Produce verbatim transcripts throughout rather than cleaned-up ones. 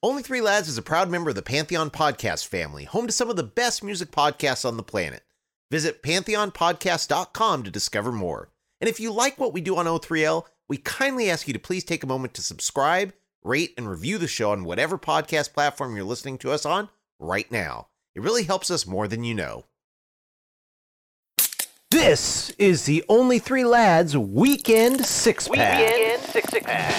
Only Three Lads is a proud member of the Pantheon Podcast family, home to some of the best music podcasts on the planet. Visit pantheon podcast dot com to discover more. And if you like what we do on O three L, we kindly ask you to please take a moment to subscribe, rate, and review the show on whatever podcast platform you're listening to us on right now. It really helps us more than you know. This is the Only Three Lads Weekend Six Pack. Weekend Six Pack.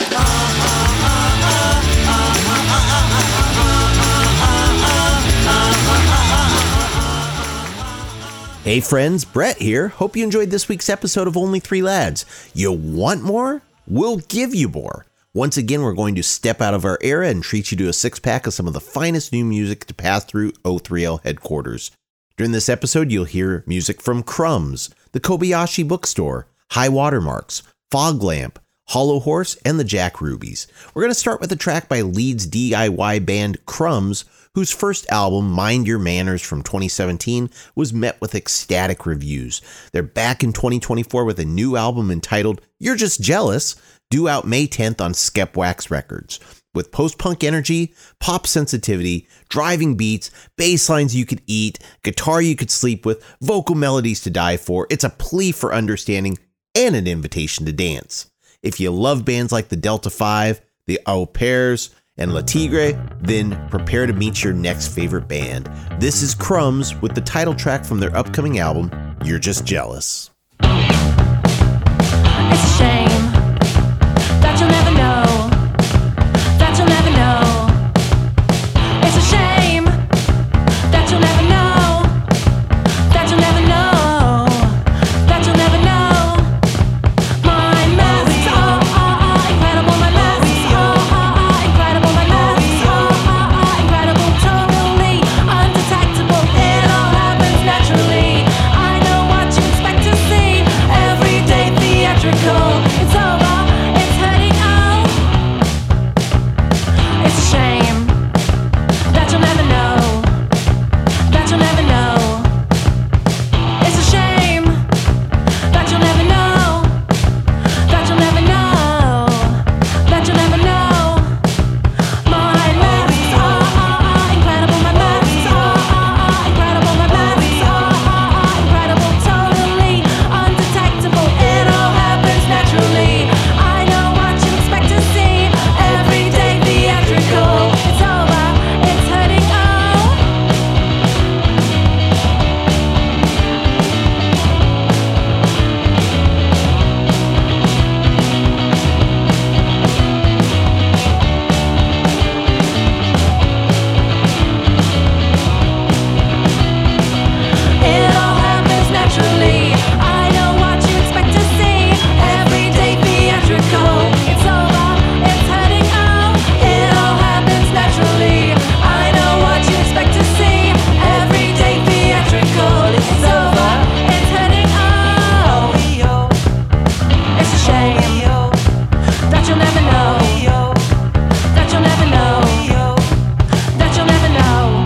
Hey friends, Brett here. Hope you enjoyed this week's episode of Only Three Lads. You want more? We'll give you more. Once again, we're going to step out of our era and treat you to a six-pack of some of the finest new music to pass through O three L headquarters. During this episode, you'll hear music from Crumbs, the Kobayashi Bookstore, High Watermarks, Fog Lamp, Hollow Horse, and the Jack Rubies. We're going to start with a track by Leeds D I Y band Crumbs, whose first album, Mind Your Manners from twenty seventeen, was met with ecstatic reviews. They're back in twenty twenty-four with a new album entitled You're Just Jealous, due out May tenth on Skepwax Records. With post-punk energy, pop sensitivity, driving beats, bass lines you could eat, guitar you could sleep with, vocal melodies to die for, it's a plea for understanding and an invitation to dance. If you love bands like the Delta Five, the Au Pairs, and La Tigre, then prepare to meet your next favorite band. This is Crumbs with the title track from their upcoming album, You're Just Jealous. It's a shame that you'll never know. You'll never know. It's a shame that you'll never know. That you'll never know. That you'll never know. My melodies are, are, are incredible. My melodies are, are, are incredible. My melodies are, are, are incredible. Totally undetectable. It all happens naturally. I know what you expect to see. Everyday theatrical. It's over. It's hurting. It's a shame that you'll never know, that you'll never know. It's a shame that you'll never know, that you'll never know, that you'll never know. My melodies are, are, are incredible, my melodies are, are, are incredible, my melodies are, are, are incredible, totally undetectable. It all happens naturally. I know what you expect to see. Everyday theatrical. It's over. It's hurting. Oh. It all happens naturally. I know what you expect to see. Everyday theatrical. It's over. It's hurting. Oh. It all happens naturally. I know what you expect to see. Everyday theatrical. It's over. It's hurting. Oh. It's a shame that you'll never know. That you'll never know. That you'll never know.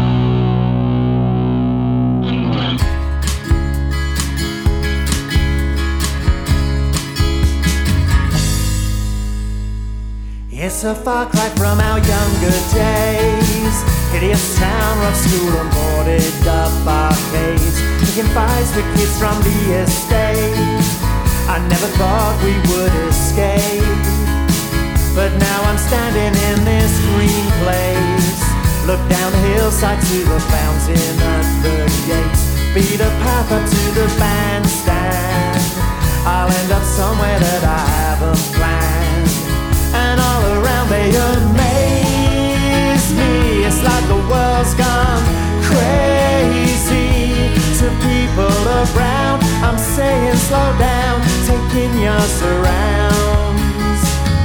It's a far cry from our younger days. Hideous town, rough school and boarded up arcades. Picking fights with kids from the estate. I never thought we would escape, but now I'm standing in this green place. Look down the hillside to the fountain at the gates. Beat a path up to the bandstand. I'll end up somewhere that I haven't planned. And all around they amaze me. It's like the world's gone crazy. To people around, I'm saying slow down, take in your surrounds.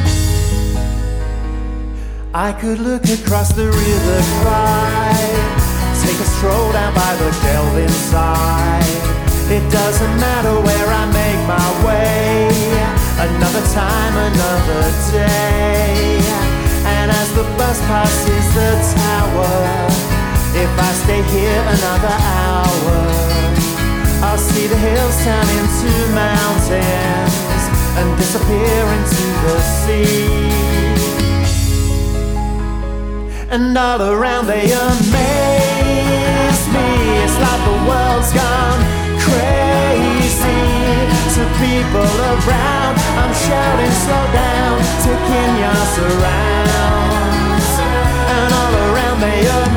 I could look across the river Clyde, take a stroll down by the Kelvin side. It doesn't matter where I make my way. Another time, another day. And as the bus passes the tower, if I stay here another hour, I'll see the hills turn into mountains and disappear into the sea. and all around they amaze me. It's like the world's gone crazy. To people around, I'm shouting slow down, taking your surrounds, and all around they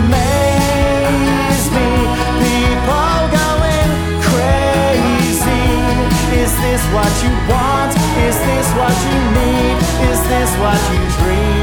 amaze me. People going crazy. Is this what you want? Is this what you need? Is this what you dream?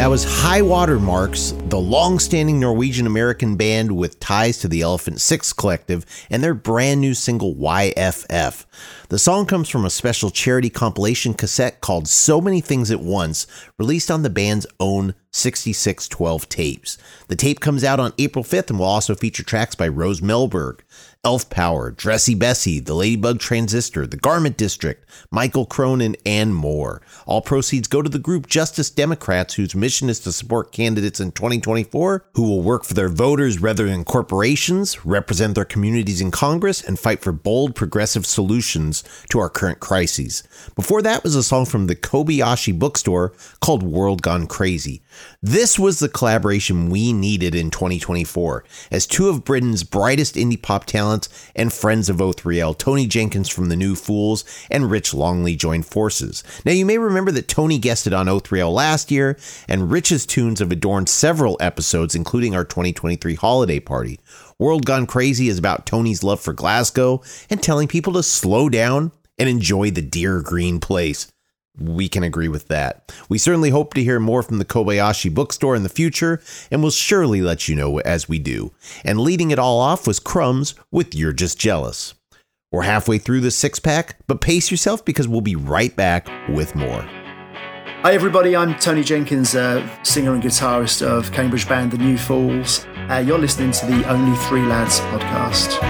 That was High Water Marks, the long-standing Norwegian-American band with ties to the Elephant Six Collective, and their brand new single Y F F. The song comes from a special charity compilation cassette called So Many Things at Once, released on the band's own sixty-six twelve tapes. The tape comes out on April fifth and will also feature tracks by Rose Melberg, Elf Power, Dressy Bessie, The Ladybug Transistor, The Garment District, Michael Cronin, and more. All proceeds go to the group Justice Democrats, whose mission is to support candidates in twenty twenty-four who will work for their voters rather than corporations, represent their communities in Congress, and fight for bold, progressive solutions to our current crises. Before that was a song from the Kobayashi Bookstore called World Gone Crazy. This was the collaboration we needed in twenty twenty-four, as two of Britain's brightest indie pop talents and friends of O three L, Tony Jenkins from The New Fools and Rich Longley, joined forces. Now, you may remember that Tony guested on O three L last year, and Rich's tunes have adorned several episodes, including our twenty twenty-three holiday party. World Gone Crazy is about Tony's love for Glasgow and telling people to slow down and enjoy the dear green place. We can agree with that. We certainly hope to hear more from the Kobayashi Bookstore in the future, and we'll surely let you know as we do. And leading it all off was Crumbs with You're Just Jealous. We're halfway through the six-pack, but pace yourself because we'll be right back with more. Hi everybody, I'm Tony Jenkins, uh, singer and guitarist of Cambridge band The New Fools. Uh, you're listening to the Only Three Lads podcast.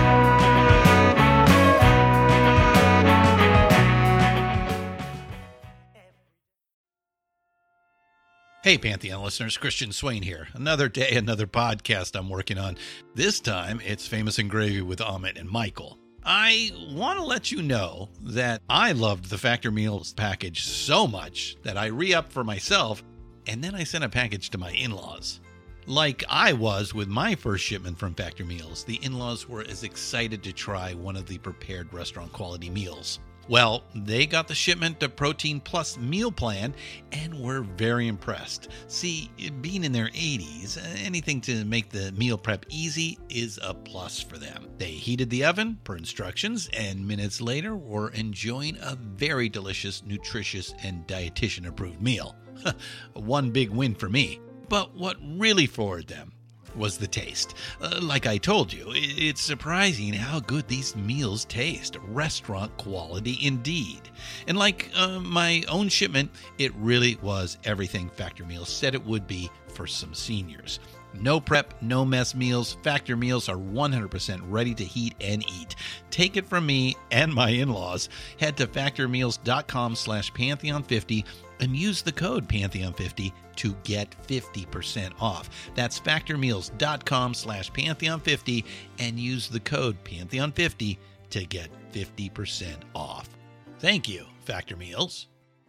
Hey Pantheon listeners, Christian Swain here. Another day, another podcast I'm working on. This time, it's Famous and Gravy with Amit and Michael. I want to let you know that I loved the Factor Meals package so much that I re-upped for myself, and then I sent a package to my in-laws. Like I was with my first shipment from Factor Meals, the in-laws were as excited to try one of the prepared restaurant quality meals. Well, they got the shipment to Protein Plus meal plan and were very impressed. See, being in their eighties, anything to make the meal prep easy is a plus for them. They heated the oven per instructions and minutes later were enjoying a very delicious, nutritious, and dietitian-approved meal. One big win for me. But what really floored them was the taste. Uh, like I told you, it's surprising how good these meals taste. Restaurant quality indeed. And like uh, my own shipment, it really was everything Factor Meals said it would be for some seniors. No prep, no mess meals. Factor Meals are one hundred percent ready to heat and eat. Take it from me and my in-laws. Head to factormeals.com slash Pantheon50 and use the code Pantheon fifty to get fifty percent off. That's factormeals.com slash Pantheon50 and use the code Pantheon fifty to get fifty percent off. Thank you, Factor Meals.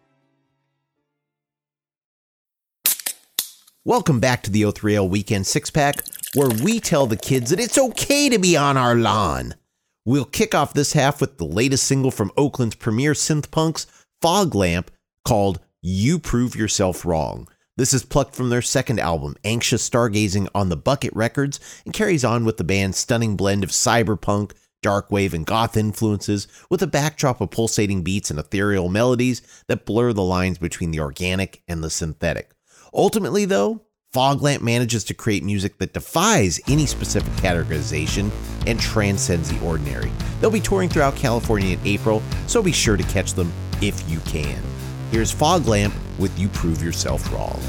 Welcome back to the O three L Weekend Six-Pack, where we tell the kids that it's okay to be on our lawn. We'll kick off this half with the latest single from Oakland's premier synth punks, Fog Lamp, called You Prove Yourself Wrong. This is plucked from their second album, Anxious Stargazing, on the Bucket Records, and carries on with the band's stunning blend of cyberpunk, darkwave, and goth influences, with a backdrop of pulsating beats and ethereal melodies that blur the lines between the organic and the synthetic. Ultimately, though, Fog Lamp manages to create music that defies any specific categorization and transcends the ordinary. They'll be touring throughout California in April, so be sure to catch them if you can. Here's Fog Lamp with You Prove Yourself Wrong.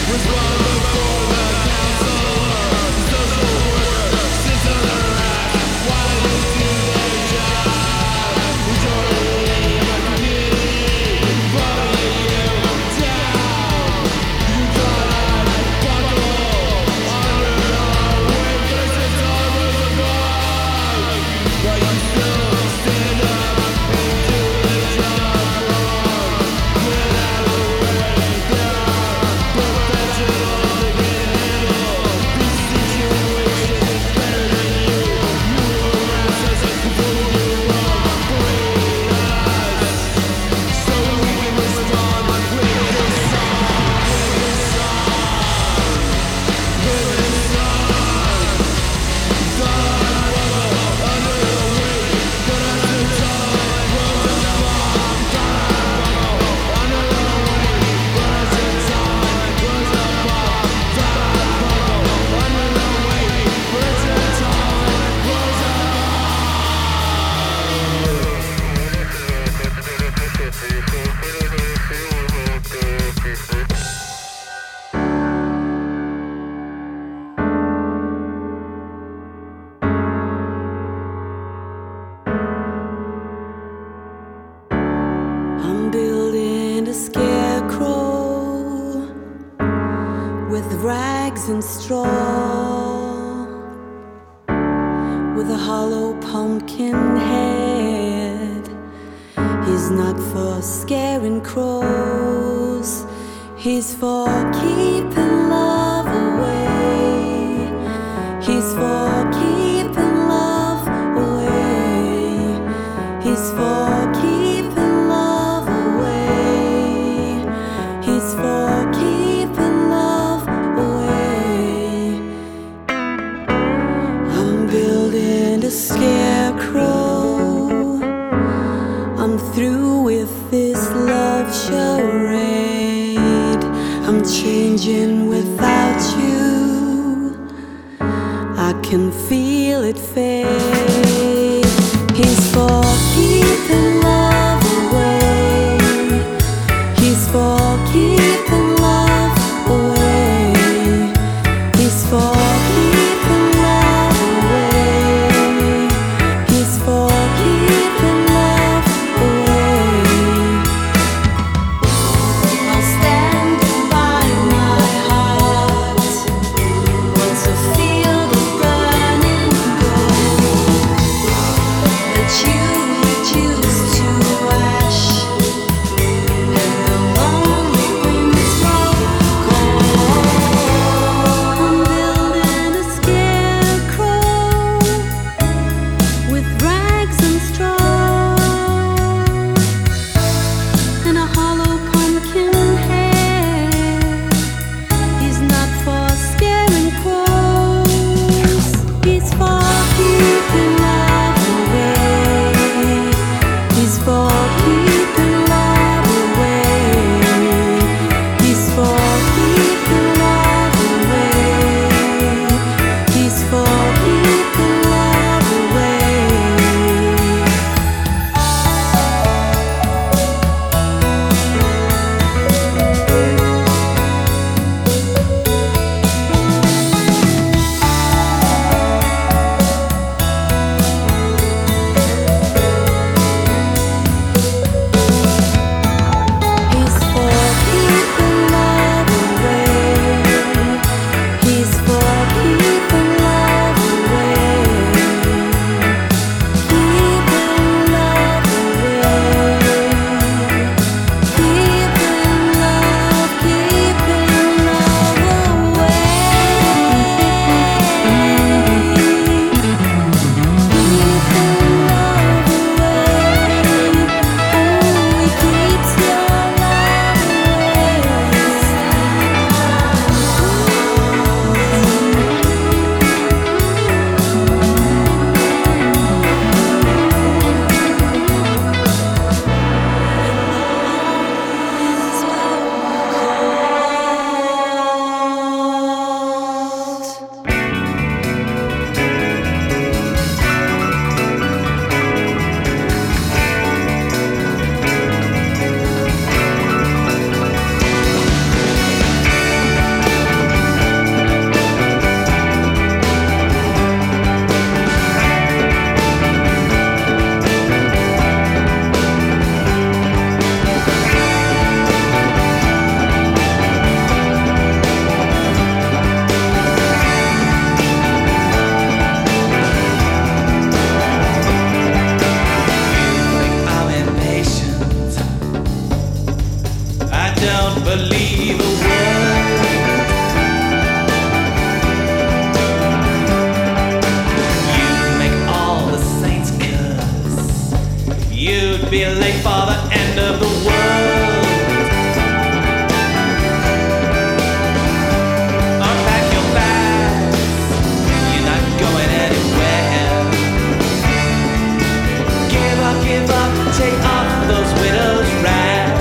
Responsible for the council, social worker, sits on the rack. a scarecrow with rags and straw, with a hollow pumpkin head. He's not for scaring crows, he's for keeping love away. He's for keeping love away. He's for keeping love away. He's for keeping love away. I'm building a scarecrow. I'm through with this love charade. I'm changing without you. I can feel it fade. He's for keeping love away. He's for keeping love away. He's for keeping love away. He's for keeping love away. I'll stand by my heart once I feel the burning gold that you reduce to ash, and the lonely winds blow cold. I'm building a scarecrow with rags and straw, and a hollow pumpkin head. He's not for scaring crows, he's for keeping love away. He's for keeping love away. He's for keeping love away. He's for keeping love away. He's for keeping love away. He's for keeping love away. Keeping love away. Keeping love, keeping love away. Keeping love away. Oh, he keeps your love I'm impatient. I don't believe a word. You make all the saints curse. You'd be late for the end of the world. Unpack your bags. You're not going anywhere. Give up, give up, take off those widow's rags.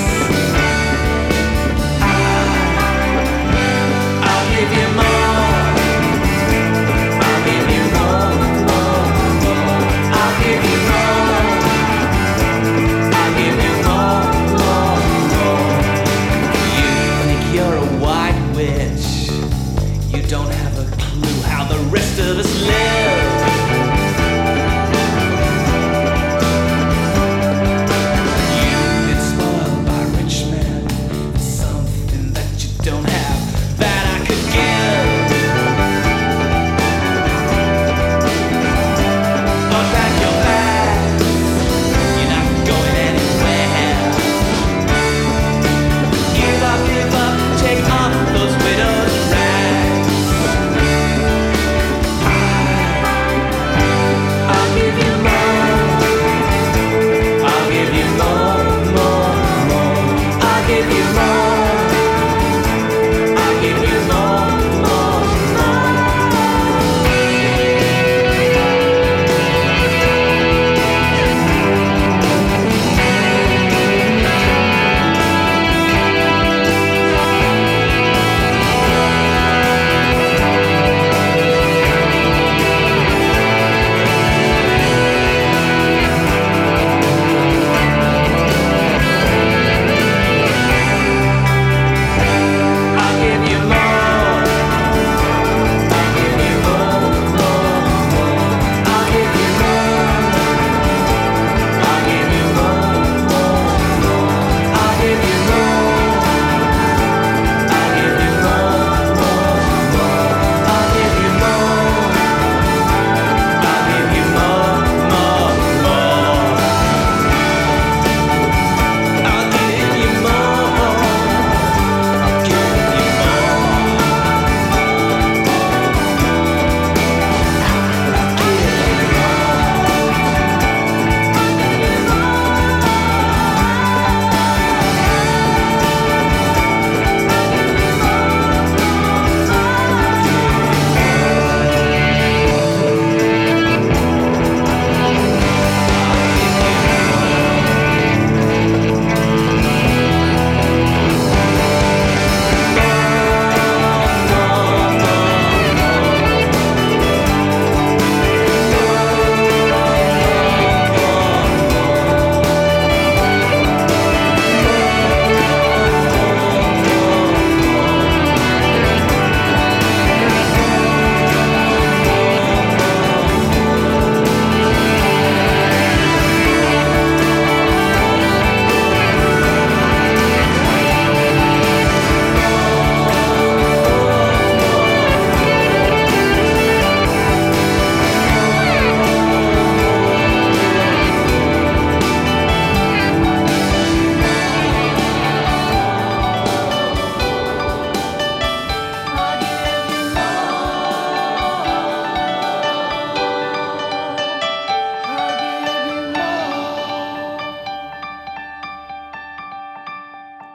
I'll give you more. I'll give you more, more, more. I'll give you more. I'll give you more.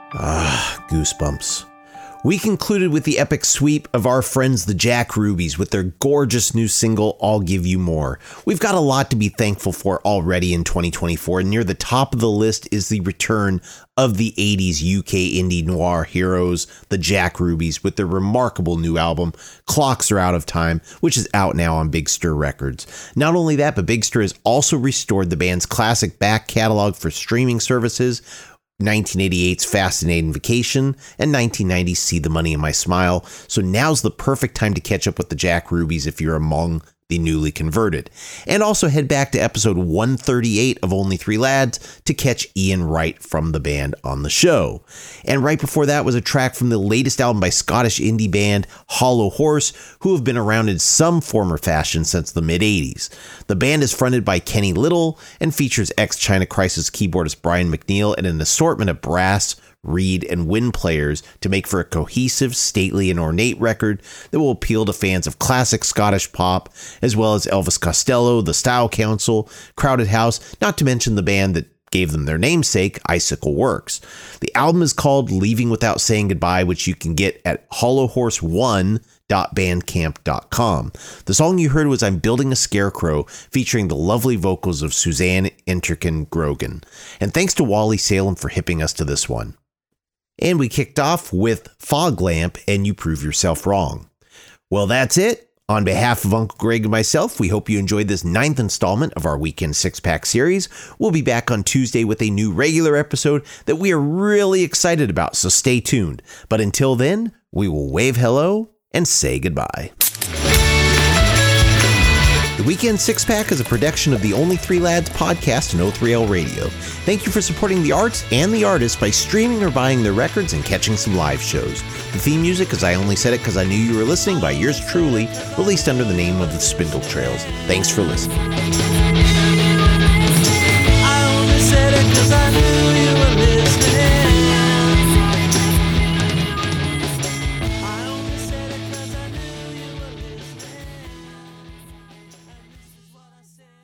Ah, goosebumps. We concluded with the epic sweep of our friends the Jack Rubies with their gorgeous new single, I'll Give You More. We've got a lot to be thankful for already in twenty twenty-four, and near the top of the list is the return of the eighties U K indie noir heroes, the Jack Rubies, with their remarkable new album, Clocks Are Out of Time, which is out now on Big Stir Records. Not only that, but Big Stir has also restored the band's classic back catalog for streaming services, nineteen eighty-eight's Fascinating Vacation, and nineteen ninety's See the Money in My Smile, so now's the perfect time to catch up with the Jack Rubies if you're among the newly converted. And also head back to episode one thirty-eight of Only Three Lads to catch Ian Wright from the band on the show. And right before that was a track from the latest album by Scottish indie band Hollow Horse, who have been around in some form or fashion since the mid-eighties. The band is fronted by Kenny Little and features ex-China Crisis keyboardist Brian McNeil and an assortment of brass, reed, and wind players to make for a cohesive, stately, and ornate record that will appeal to fans of classic Scottish pop, as well as Elvis Costello, the Style Council, Crowded House, not to mention the band that gave them their namesake, Icicle Works. The album is called Leaving Without Saying Goodbye, which you can get at hollow horse one dot bandcamp dot com. The song you heard was I'm Building a Scarecrow, featuring the lovely vocals of Suzanne Interkin Grogan. And thanks to Wally Salem for hipping us to this one. And we kicked off with Fog Lamp and You Prove Yourself Wrong. Well, that's it. On behalf of Uncle Greg and myself, we hope you enjoyed this ninth installment of our Weekend Six-Pack series. We'll be back on Tuesday with a new regular episode that we are really excited about, so stay tuned. But until then, we will wave hello and say goodbye. The Weekend Six-Pack is a production of the Only Three Lads podcast and O three L Radio. Thank you for supporting the arts and the artists by streaming or buying their records and catching some live shows. The theme music is I Only Said It Because I Knew You Were Listening by yours truly, released under the name of the Spindle Trails. Thanks for listening. I only said it 'cause I knew you were listening. I only said it 'cause I knew you were listening. And this is what I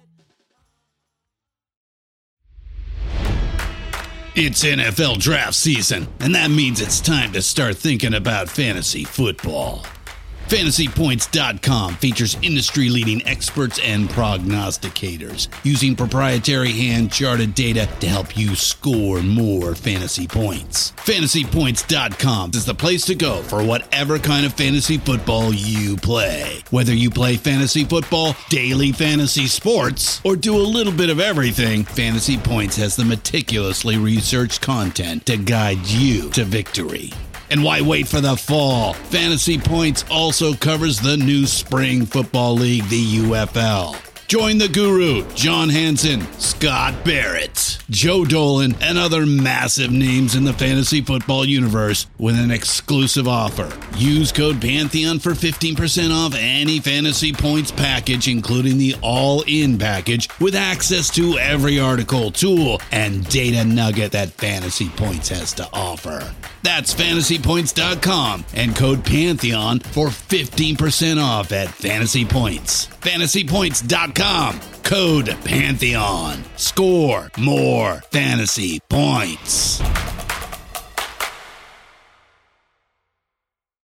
said. It's N F L draft season, and that means it's time to start thinking about fantasy football. Fantasy Points dot com features industry-leading experts and prognosticators using proprietary hand-charted data to help you score more fantasy points. Fantasy Points dot com is the place to go for whatever kind of fantasy football you play. Whether you play fantasy football, daily fantasy sports, or do a little bit of everything, Fantasy Points has the meticulously researched content to guide you to victory. And why wait for the fall? Fantasy Points also covers the new spring football league, the U F L. Join the guru, John Hansen, Scott Barrett, Joe Dolan, and other massive names in the fantasy football universe with an exclusive offer. Use code Pantheon for fifteen percent off any Fantasy Points package, including the all-in package, with access to every article, tool, and data nugget that Fantasy Points has to offer. That's Fantasy Points dot com and code Pantheon for fifteen percent off at Fantasy Points. Fantasy Points dot com, code Pantheon. Score more fantasy points.